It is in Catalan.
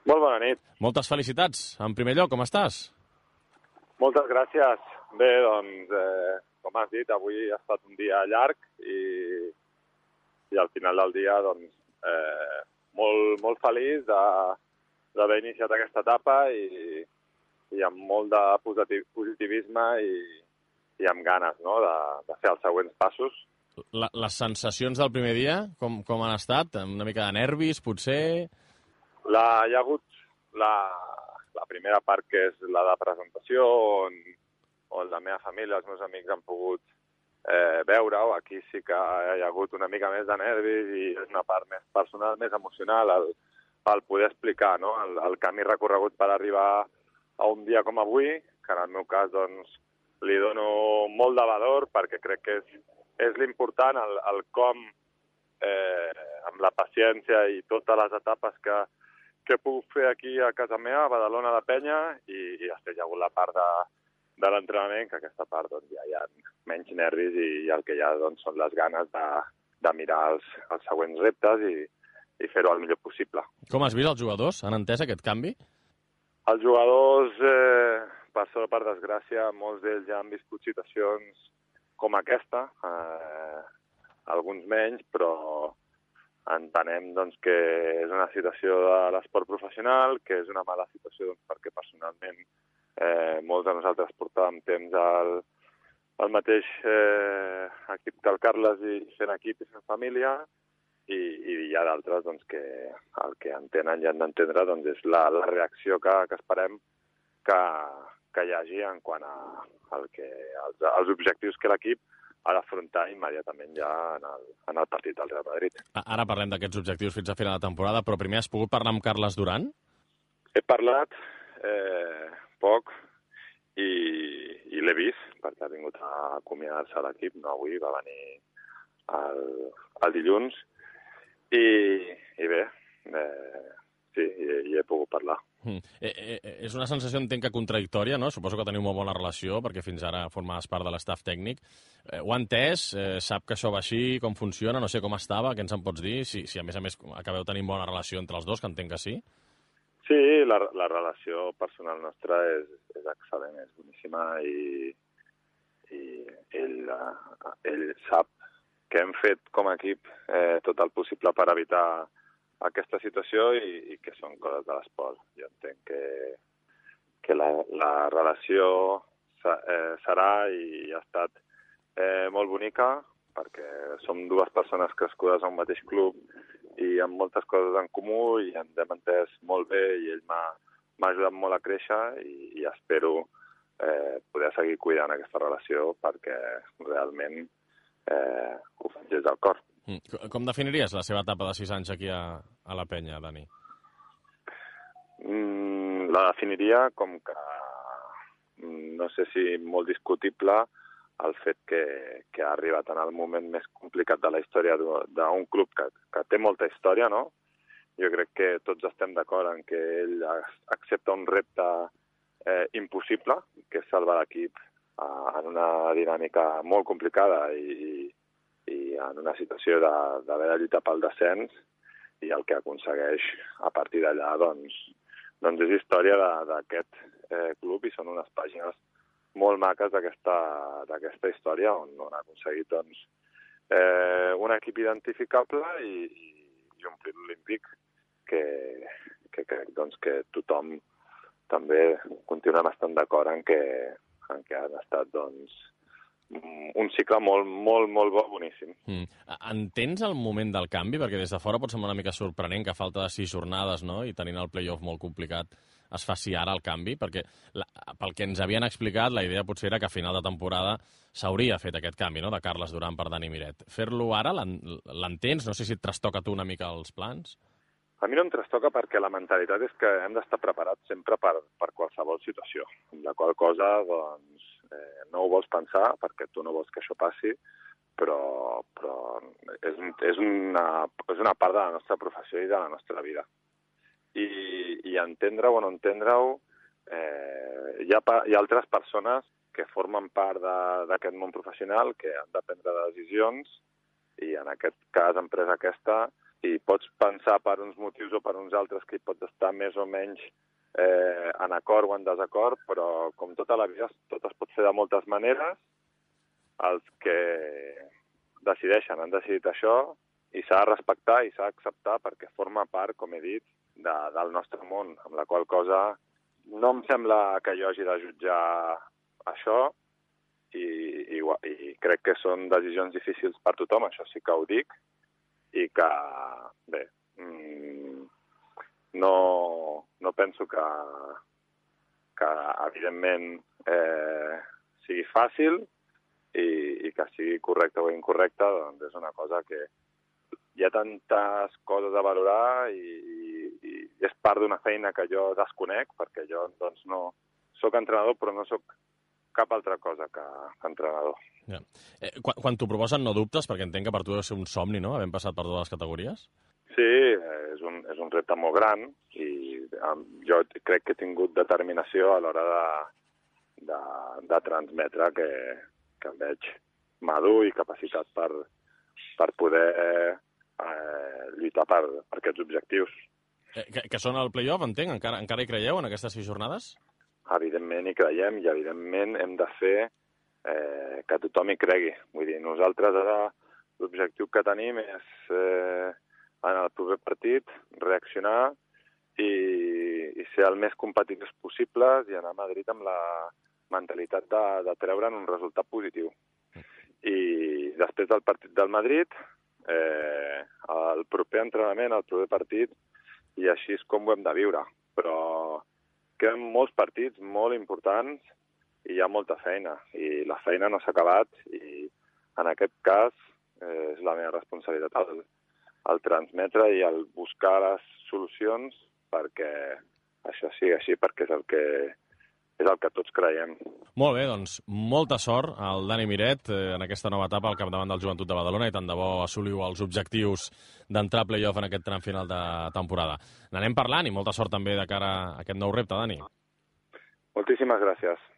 Molt bona nit. Moltes felicitats. En primer lloc, com estàs? Moltes gràcies. Bé, doncs, com has dit, avui ha estat un dia llarg i al final del dia, doncs, molt feliç d'haver iniciat aquesta etapa i amb molt de positivisme i amb ganes, no?, de fer els següents passos. Les sensacions del primer dia, com han estat? Una mica de nervis, potser? Hi ha hagut la primera part, que és la de presentació, on la meva família, els meus amics han pogut veure-ho. Aquí sí que hi ha hagut una mica més de nervis i és una part més personal, més emocional, el poder explicar, no?, el camí recorregut per arribar a un dia com avui, que en el meu cas, doncs, li dono molt de valor perquè crec que és l'important, el com, amb la paciència i totes les etapes que he pogut fer aquí a casa meva, a Badalona de Penya, i després hi ha hagut la part de l'entrenament, que aquesta part doncs, ja hi ha menys nervis i el que hi ha doncs, són les ganes de mirar els següents reptes i fer-ho el millor possible. Com has vist els jugadors? Han entès aquest canvi? Els jugadors, per sort, per desgràcia, molts d'ells ja han viscut situacions com aquesta, alguns menys, però entenem doncs, que és una situació de l'esport professional, que és una mala situació doncs, perquè personalment molts de nosaltres portàvem temps al mateix equip que el Carles i fent equip i fent família, i hi ha d'altres doncs, que el que entenen i han d'entendre doncs, és la reacció que esperem que hi hagi en quant als objectius que l'equip ha d'afrontar immediatament ja en el partit del Real Madrid. Ara parlem d'aquests objectius fins a final de temporada, però primer has pogut parlar amb Carles Duran? He parlat poc i l'he vist, perquè ha vingut a acomiadar-se a l'equip, no avui, va venir el dilluns, i bé, sí, hi he pogut parlar. És una sensació, entenc, que contradictòria, no? Suposo que teniu molt bona relació, perquè fins ara formaves part de l'estaf tècnic. Ho ha entès? Sap que això va així? Com funciona? No sé com estava, què ens en pots dir? Si a més acabeu tenint bona relació entre els dos, que entenc que sí? Sí, la relació personal nostra és excel·lent, és boníssima, i ell sap que hem fet com a equip tot el possible per evitar aquesta situació i que són coses de l'esport. Jo entenc que la relació serà i ha estat molt bonica, perquè som dues persones crescudes a un mateix club i amb moltes coses en comú i ens hem entès molt bé i ell m'ha ajudat molt a créixer i espero poder seguir cuidant aquesta relació perquè realment ho faig des del cor. Com definiries la seva etapa de 6 anys aquí a la Penya, Dani? La definiria com que, no sé si molt discutible, el fet que ha arribat en el moment més complicat de la història d'un club que té molta història, no? Jo crec que tots estem d'acord en que ell accepta un repte impossible, que és salvar l'equip en una dinàmica molt complicada i en una situació d'haver de lluitar pel descens, i el que aconsegueix a partir d'allà doncs és història d'aquest club i són unes pàgines molt maques d'aquesta història on ha aconseguit doncs, un equip identificable i un prit olímpic que crec doncs, que tothom també continuem estant d'acord en que han estat doncs, un cicle molt, molt, molt bo, boníssim. Entens el moment del canvi? Perquè des de fora pot semblar una mica sorprenent que a falta de 6 jornades, no?, i tenint el play-off molt complicat es faci ara el canvi, perquè pel que ens havien explicat la idea potser era que a final de temporada s'hauria fet aquest canvi, no?, de Carles Duran per Dani Miret. Fer-lo ara, l'entens? No sé si et trastoca tu una mica els plans. A mi no em trastoca perquè la mentalitat és que hem d'estar preparats sempre per qualsevol situació, amb la qual cosa doncs, no ho vols pensar perquè tu no vols que això passi, però és una part de la nostra professió i de la nostra vida. I entendre-ho o no entendre-ho, hi ha altres persones que formen part d'aquest món professional que han de prendre decisions i en aquest cas han pres aquesta i pots pensar per uns motius o per uns altres que hi pots estar més o menys en acord o en desacord, però com tota la vida, tot es pot fer de moltes maneres. Els que decideixen han decidit això i s'ha de respectar i s'ha d'acceptar perquè forma part, com he dit, del nostre món, amb la qual cosa no em sembla que jo hagi de jutjar això i crec que són decisions difícils per tothom, això sí que ho dic, i que, bé, no penso que evidentment sigui fàcil i que sigui correcte o incorrecte, doncs és una cosa que hi ha tantes coses a valorar i és part d'una feina que jo desconec, perquè jo doncs, no soc entrenador, però no soc cap altra cosa que entrenador. Ja. Quan t'ho proposen no dubtes, perquè entenc que per tu deu ser un somni, no?, havent passat per totes les categories? Sí, és un repte molt gran i jo crec que he tingut determinació a l'hora de transmetre que em veig madur i capacitat per poder lluitar per aquests objectius. Que són el play-off, entenc? Encara hi creieu en aquestes 6 jornades? Evidentment hi creiem i evidentment hem de fer que tothom hi cregui. Vull dir, nosaltres ara l'objectiu que tenim és en el proper partit reaccionar i ser el més competitius possibles i anar a Madrid amb la mentalitat de treure'n un resultat positiu. I després del partit del Madrid, el proper entrenament, el proper partit, i així és com ho hem de viure. Però queden molts partits molt importants i hi ha molta feina. I la feina no s'ha acabat i en aquest cas és la meva responsabilitat el transmetre i el buscar les solucions perquè això sigui així, perquè és el que tots creiem. Molt bé, doncs molta sort al Dani Miret en aquesta nova etapa al capdavant del Joventut de Badalona i tant de bo assoliu els objectius d'entrar a play-off en aquest tram final de temporada. N'anem parlant i molta sort també de cara a aquest nou repte, Dani. Moltíssimes gràcies.